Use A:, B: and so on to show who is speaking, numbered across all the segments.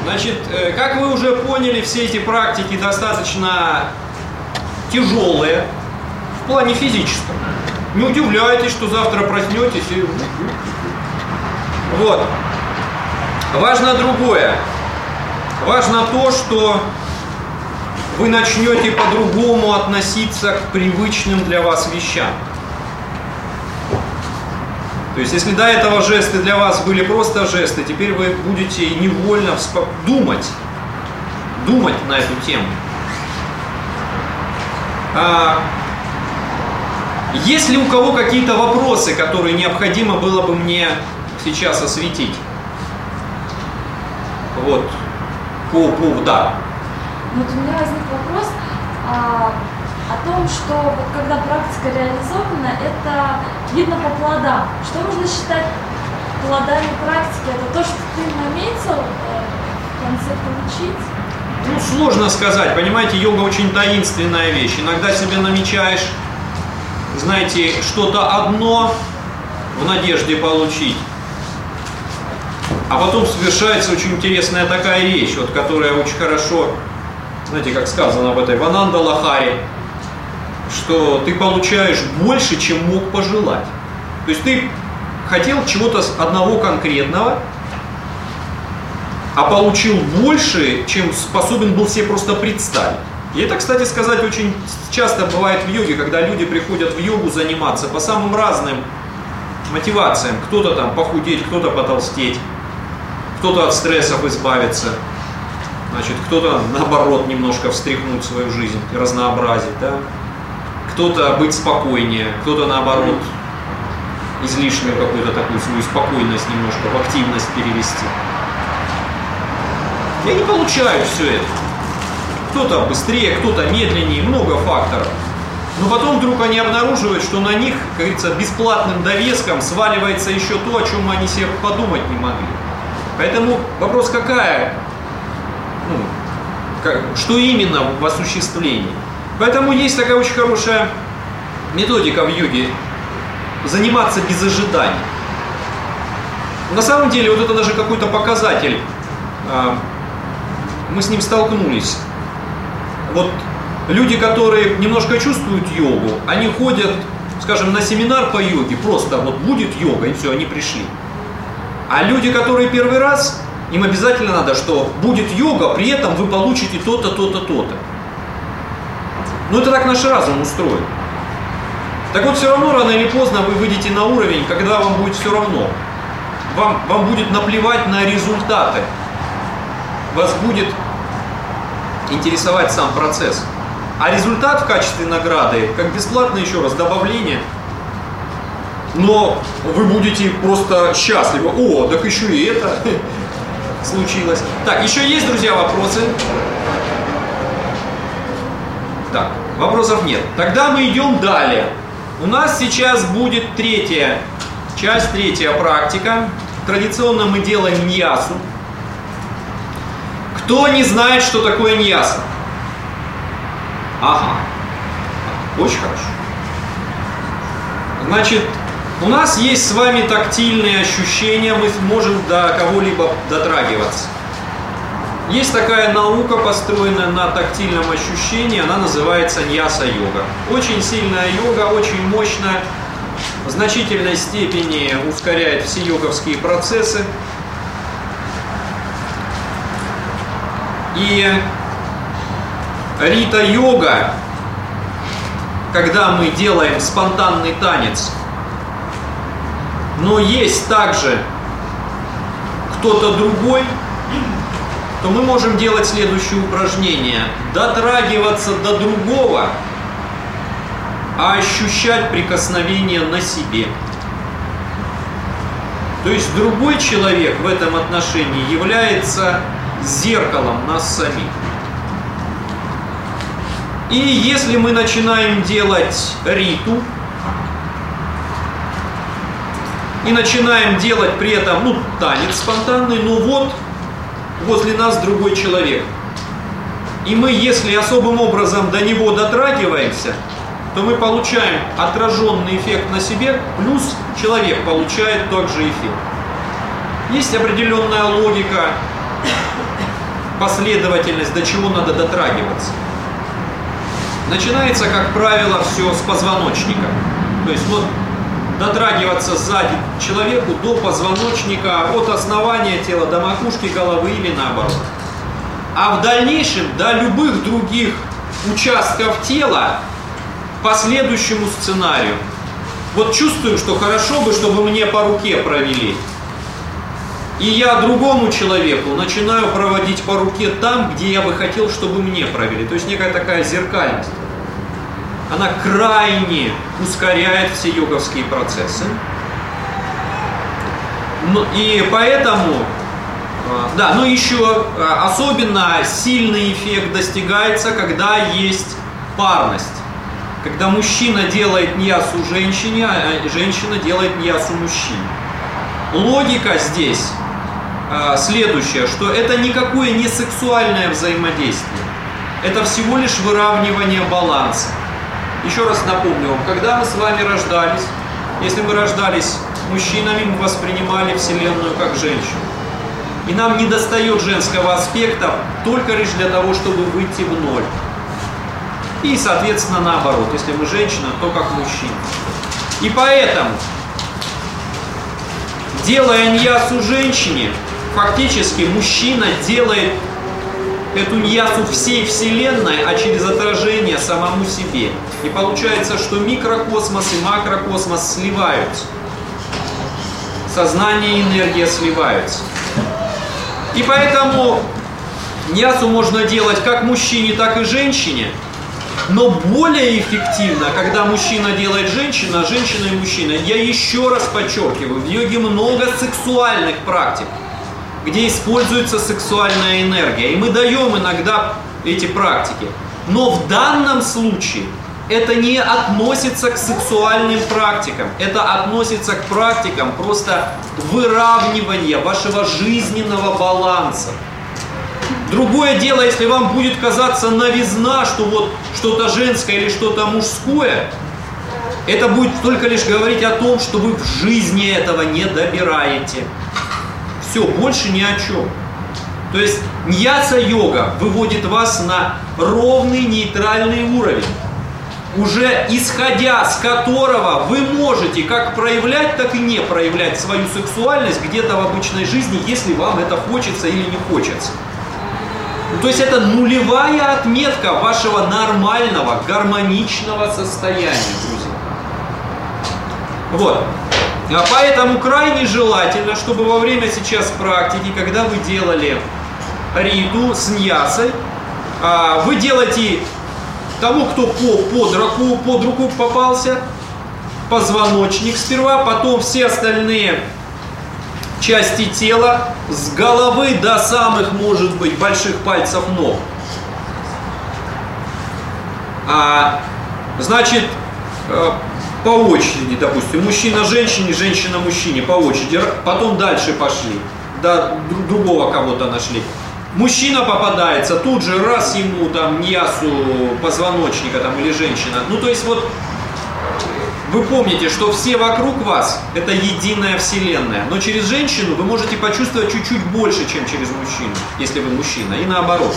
A: Значит, как вы уже поняли, все эти практики достаточно тяжелые в плане физическом. Не удивляйтесь, что завтра проснетесь и... Вот. Важно другое. Важно то, что вы начнете по-другому относиться к привычным для вас вещам. То есть, если до этого жесты для вас были просто жесты, теперь вы будете невольно думать на эту тему. Есть ли у кого какие-то вопросы, которые необходимо было бы мне сейчас осветить? Вот. Да.
B: Вот у меня возник вопрос о том, что вот когда практика реализована, это видно по плодам. Что можно считать плодами практики? Это то, что ты наметил в конце получить?
A: Ну, сложно сказать. Понимаете, йога очень таинственная вещь. Иногда себе намечаешь, знаете, что-то одно в надежде получить. А потом совершается очень интересная такая вещь, вот, которая очень хорошо, знаете, как сказано об этой Вананда Лахаре, что ты получаешь больше, чем мог пожелать. То есть ты хотел чего-то одного конкретного, а получил больше, чем способен был себе просто представить. И это, кстати сказать, очень часто бывает в йоге, когда люди приходят в йогу заниматься по самым разным мотивациям. Кто-то там похудеть, кто-то потолстеть, кто-то от стрессов избавиться, значит, кто-то наоборот немножко встряхнуть свою жизнь, разнообразить, да? Кто-то быть спокойнее, кто-то наоборот излишнюю какую-то такую свою спокойность немножко в активность перевести. И они получают все это. Кто-то быстрее, кто-то медленнее, много факторов. Но потом вдруг они обнаруживают, что на них, как говорится, бесплатным довеском сваливается еще то, о чем они себе подумать не могли. Поэтому вопрос какая? Что именно в осуществлении? Поэтому есть такая очень хорошая методика в йоге – заниматься без ожиданий. На самом деле, вот это даже какой-то показатель. Мы с ним столкнулись. Вот люди, которые немножко чувствуют йогу, они ходят, скажем, на семинар по йоге, просто вот будет йога, и все, они пришли. А люди, которые первый раз, им обязательно надо, что будет йога, при этом вы получите то-то, то-то, то-то. Ну это так наш разум устроен. Так вот, все равно рано или поздно вы выйдете на уровень, когда вам будет все равно. Вам будет наплевать на результаты. Вас будет интересовать сам процесс. А результат в качестве награды, как бесплатное, еще раз, добавление. Но вы будете просто счастливы. О, так еще и это случилось. Так, еще есть, друзья, вопросы? Так, вопросов нет. Тогда мы идем далее. У нас сейчас будет третья практика. Традиционно мы делаем ньясу. Кто не знает, что такое ньяса? Ага. Очень хорошо. Значит, у нас есть с вами тактильные ощущения, мы сможем до кого-либо дотрагиваться. Есть такая наука, построенная на тактильном ощущении, она называется ньяса-йога. Очень сильная йога, очень мощная, в значительной степени ускоряет все йоговские процессы. И рита-йога, когда мы делаем спонтанный танец, но есть также кто-то другой, то мы можем делать следующее упражнение. Дотрагиваться до другого, а ощущать прикосновение на себе. То есть другой человек в этом отношении является зеркалом нас самих. И если мы начинаем делать риту, и начинаем делать при этом, танец спонтанный, но вот возле нас другой человек. И мы, если особым образом до него дотрагиваемся, то мы получаем отраженный эффект на себе, плюс человек получает тот же эффект. Есть определенная логика последовательность, до чего надо дотрагиваться. Начинается, как правило, все с позвоночника. То есть вот дотрагиваться сзади человеку до позвоночника, от основания тела до макушки головы или наоборот. А в дальнейшем до любых других участков тела по следующему сценарию. Вот чувствую, что хорошо бы, чтобы мне по руке провели. И я другому человеку начинаю проводить по руке там, где я бы хотел, чтобы мне провели. То есть некая такая зеркальность. Она крайне ускоряет все йоговские процессы. И поэтому, да, но еще особенно сильный эффект достигается, когда есть парность. Когда мужчина делает ньясу женщине, а женщина делает ньясу мужчине. Логика здесь следующая, что это никакое не сексуальное взаимодействие. Это всего лишь выравнивание баланса. Еще раз напомню вам, когда мы с вами рождались, если мы рождались мужчинами, мы воспринимали Вселенную как женщину. И нам не достает женского аспекта только лишь для того, чтобы выйти в ноль. И, соответственно, наоборот, если мы женщина, то как мужчина. И поэтому, делая ньясу женщине, фактически мужчина делает эту ньясу всей Вселенной, а через отражение самому себе. И получается, что микрокосмос и макрокосмос сливаются. Сознание и энергия сливаются. И поэтому ньясу можно делать как мужчине, так и женщине. Но более эффективно, когда мужчина делает женщину, а женщина и мужчина. Я еще раз подчеркиваю, в йоге много сексуальных практик, где используется сексуальная энергия. И мы даем иногда эти практики. Но в данном случае это не относится к сексуальным практикам. Это относится к практикам просто выравнивания вашего жизненного баланса. Другое дело, если вам будет казаться новизна, что вот что-то женское или что-то мужское, это будет только лишь говорить о том, что вы в жизни этого не добираете. Все, больше ни о чем. То есть ньяса-йога выводит вас на ровный нейтральный уровень, уже исходя с которого вы можете как проявлять, так и не проявлять свою сексуальность где-то в обычной жизни, если вам это хочется или не хочется. То есть это нулевая отметка вашего нормального, гармоничного состояния, друзья. Вот. Поэтому крайне желательно, чтобы во время сейчас практики, когда вы делали риту с ньясой, вы делаете тому, кто под руку попался, позвоночник сперва, потом все остальные части тела, с головы до самых, может быть, больших пальцев ног. Значит, по очереди, допустим, мужчина женщине, женщина мужчине, по очереди. Потом дальше пошли, до другого кого-то нашли. Мужчина попадается, тут же раз ему там ньясу позвоночника там, или женщина. Ну, то есть вот вы помните, что все вокруг вас это единая вселенная, но через женщину вы можете почувствовать чуть-чуть больше, чем через мужчину, если вы мужчина, и наоборот.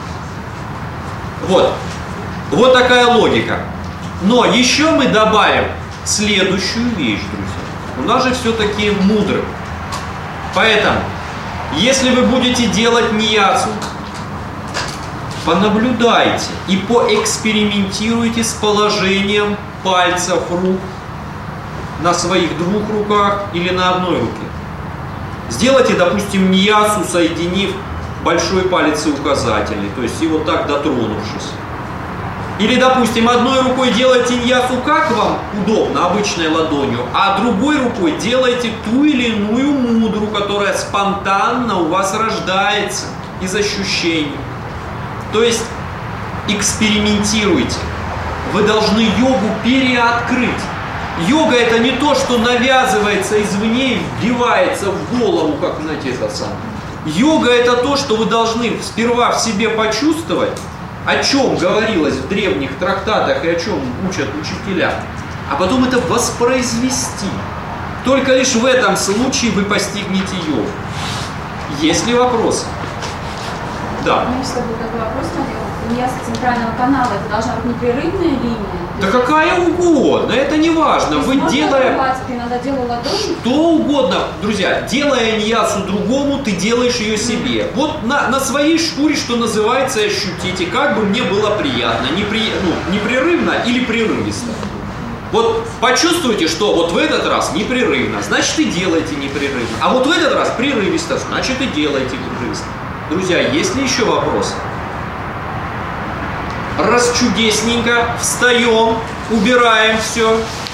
A: Вот такая логика. Но еще мы добавим следующую вещь, друзья. У нас же все-таки мудры. Поэтому, если вы будете делать ньясу, понаблюдайте и поэкспериментируйте с положением пальцев рук на своих двух руках или на одной руке. Сделайте, допустим, ньясу, соединив большой палец и указательный, то есть и вот так дотронувшись. Или, допустим, одной рукой делайте ньясу, как вам удобно, обычной ладонью, а другой рукой делайте ту или иную мудру, которая спонтанно у вас рождается из ощущений. То есть экспериментируйте. Вы должны йогу переоткрыть. Йога это не то, что навязывается извне и вбивается в голову, как, знаете, это самое. Йога это то, что вы должны сперва в себе почувствовать, о чем говорилось в древних трактатах и о чем учат учителя, а потом это воспроизвести. Только лишь в этом случае вы постигнете йогу. Есть ли вопросы? Да.
C: У меня с тобой такой вопрос смотрел. Линия центрального канала, это должна быть непрерывная линия?
A: Да какая угодно, это не важно. Вы делая
C: ты иногда делал ладонью?
A: что угодно, друзья, делая ньясу другому, ты делаешь ее себе. Вот на своей шкуре, что называется, ощутите, как бы мне было приятно, непрерывно или прерывисто. Вот почувствуйте, что вот в этот раз непрерывно, значит и делайте непрерывно. А вот в этот раз прерывисто, значит и делайте прерывисто. Друзья, есть ли еще вопросы? Расчудесненько, встаем, убираем все.